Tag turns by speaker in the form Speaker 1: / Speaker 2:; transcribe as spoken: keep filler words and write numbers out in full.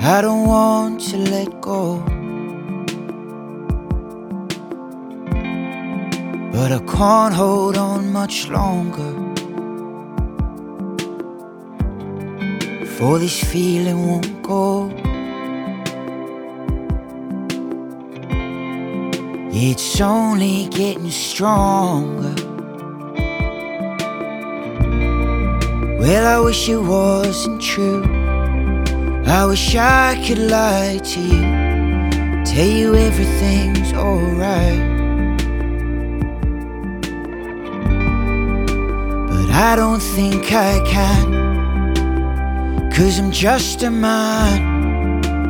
Speaker 1: I don't want to let go, but I can't hold on much longer, for this feeling won't go. It's only getting stronger. Well, I wish it wasn't true. I wish I could lie to you, tell you everything's alright, but I don't think I can, 'cause I'm just a man